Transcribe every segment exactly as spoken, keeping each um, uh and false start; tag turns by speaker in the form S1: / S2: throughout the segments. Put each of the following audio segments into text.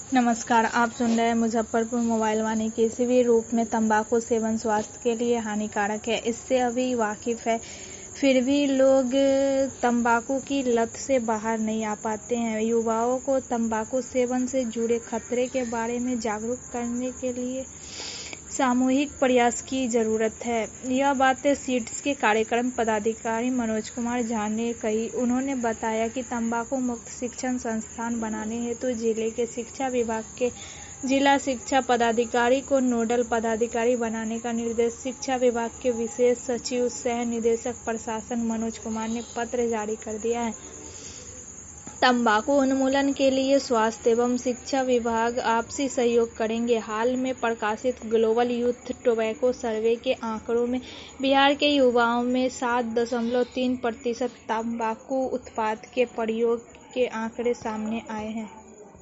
S1: नमस्कार, आप सुन रहे हैं मुजफ्फरपुर मोबाइल वाणी। किसी भी रूप में तंबाकू सेवन स्वास्थ्य के लिए हानिकारक है, इससे अभी वाकिफ है। फिर भी लोग तंबाकू की लत से बाहर नहीं आ पाते हैं। युवाओं को तंबाकू सेवन से जुड़े खतरे के बारे में जागरूक करने के लिए सामूहिक प्रयास की जरूरत है। यह बातें सीड्स के कार्यक्रम पदाधिकारी मनोज कुमार झा ने कही। उन्होंने बताया कि तंबाकू मुक्त शिक्षण संस्थान बनाने हेतु तो जिले के शिक्षा विभाग के जिला शिक्षा पदाधिकारी को नोडल पदाधिकारी बनाने का निर्देश शिक्षा विभाग के विशेष सचिव सह निदेशक प्रशासन मनोज कुमार ने पत्र जारी कर दिया है। तंबाकू उन्मूलन के लिए स्वास्थ्य एवं शिक्षा विभाग आपसी सहयोग करेंगे। हाल में प्रकाशित ग्लोबल यूथ टोबैको सर्वे के आंकड़ों में बिहार के युवाओं में सात दशमलव तीन प्रतिशत तंबाकू उत्पाद के प्रयोग के आंकड़े सामने आए हैं,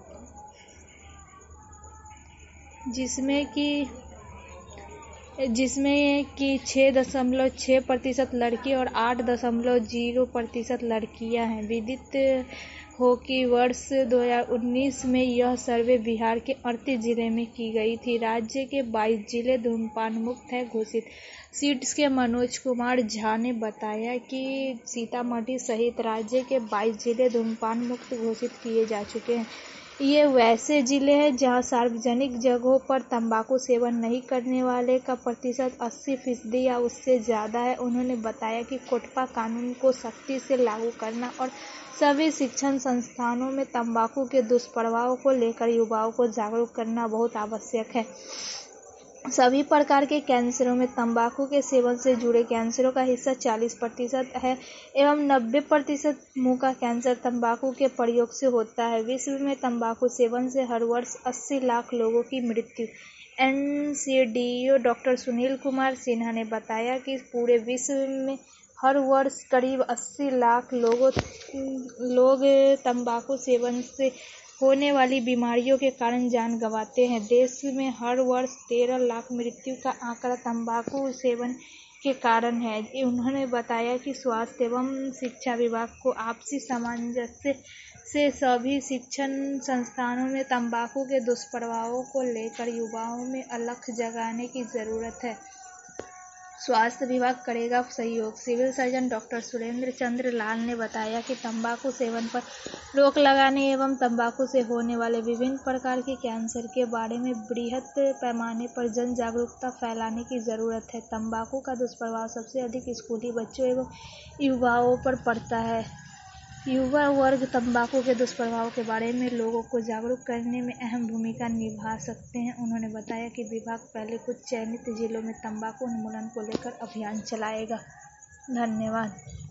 S1: जिसमें कि जिसमें कि छह दशमलव छह प्रतिशत लड़की और आठ दशमलव जीरो प्रतिशत लड़कियां हैं। विदित हो कि वर्ष दो हज़ार उन्नीस में यह सर्वे बिहार के अड़तीस जिले में की गई थी। राज्य के बाईस जिले धूम्रपान मुक्त है घोषित। सीड्स के मनोज कुमार झा ने बताया कि सीतामढ़ी सहित राज्य के बाईस जिले धूम्रपान मुक्त घोषित किए जा चुके हैं। ये वैसे जिले हैं जहां सार्वजनिक जगहों पर तंबाकू सेवन नहीं करने वाले का प्रतिशत अस्सी फीसदी या उससे ज्यादा है। उन्होंने बताया कि कोटपा कानून को सख्ती से लागू करना और सभी शिक्षण संस्थानों में तंबाकू के दुष्प्रभाव को लेकर युवाओं को जागरूक करना बहुत आवश्यक है। सभी प्रकार के कैंसरों में तंबाकू के सेवन से जुड़े कैंसरों का हिस्सा चालीस प्रतिशत है एवं नब्बे प्रतिशत मुंह का कैंसर तंबाकू के प्रयोग से होता है। विश्व में तंबाकू सेवन से हर वर्ष अस्सी लाख लोगों की मृत्यु। N C D O doctor Sunil Kumar Sinha ने बताया कि पूरे विश्व में हर वर्ष करीब अस्सी लाख लोगों लोग तंबाकू सेवन से होने वाली बीमारियों के कारण जान गंवाते हैं। देश में हर वर्ष तेरह लाख मृत्यु का आंकड़ा तंबाकू सेवन के कारण है। उन्होंने बताया कि स्वास्थ्य एवं शिक्षा विभाग को आपसी सामंजस्य से सभी शिक्षण संस्थानों में तंबाकू के दुष्प्रभावों को लेकर युवाओं में अलख जगाने की जरूरत है। स्वास्थ्य विभाग करेगा सहयोग। Civil surgeon doctor Surendra Chandra Lal ने बताया कि तंबाकू सेवन पर रोक लगाने एवं तंबाकू से होने वाले विभिन्न प्रकार के कैंसर के बारे में बृहत पैमाने पर जन जागरूकता फैलाने की जरूरत है। तंबाकू का दुष्प्रभाव सबसे अधिक स्कूली बच्चों एवं युवाओं पर पड़ता है। युवा वर्ग तंबाकू के दुष्प्रभाव के बारे में लोगों को जागरूक करने में अहम भूमिका निभा सकते हैं। उन्होंने बताया कि विभाग पहले कुछ चयनित जिलों में तंबाकू उन्मूलन को लेकर अभियान चलाएगा। धन्यवाद।